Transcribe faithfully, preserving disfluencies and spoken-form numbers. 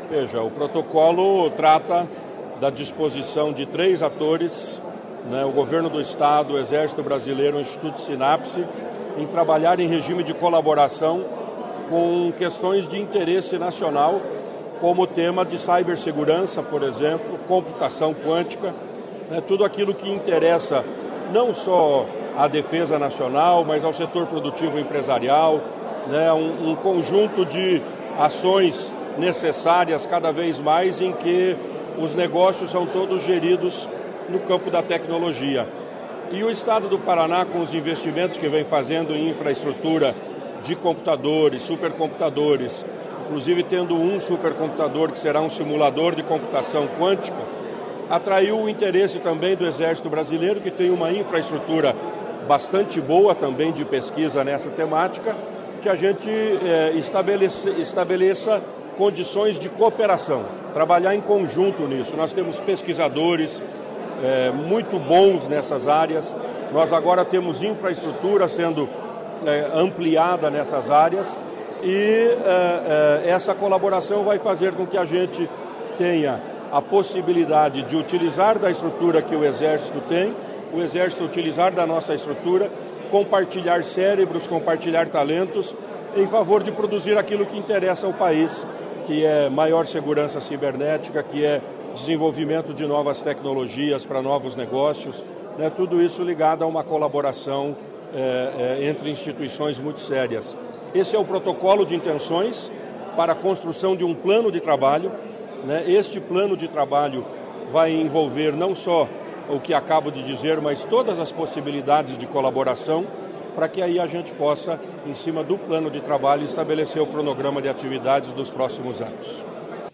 Veja, o protocolo trata da disposição de três atores, né, o Governo do Estado, o Exército Brasileiro, o Instituto Sinapse, em trabalhar em regime de colaboração com questões de interesse nacional, como o tema de cibersegurança, por exemplo, computação quântica, né, tudo aquilo que interessa não só à defesa nacional, mas ao setor produtivo empresarial, né, um, um conjunto de ações necessárias cada vez mais em que os negócios são todos geridos no campo da tecnologia. E o Estado do Paraná, com os investimentos que vem fazendo em infraestrutura de computadores, supercomputadores, inclusive tendo um supercomputador que será um simulador de computação quântica, atraiu o interesse também do Exército Brasileiro, que tem uma infraestrutura bastante boa também de pesquisa nessa temática, que a gente é, estabeleça, estabeleça condições de cooperação, trabalhar em conjunto nisso. Nós temos pesquisadores é, muito bons nessas áreas, nós agora temos infraestrutura sendo é, ampliada nessas áreas e é, é, essa colaboração vai fazer com que a gente tenha a possibilidade de utilizar da estrutura que o Exército tem, o Exército utilizar da nossa estrutura, compartilhar cérebros, compartilhar talentos em favor de produzir aquilo que interessa ao país, que é maior segurança cibernética, que é desenvolvimento de novas tecnologias para novos negócios, né? Tudo isso ligado a uma colaboração é, é, entre instituições muito sérias. Esse é o protocolo de intenções para a construção de um plano de trabalho, né? Este plano de trabalho vai envolver não só o que acabo de dizer, mas todas as possibilidades de colaboração, para que aí a gente possa, em cima do plano de trabalho, estabelecer o cronograma de atividades dos próximos anos.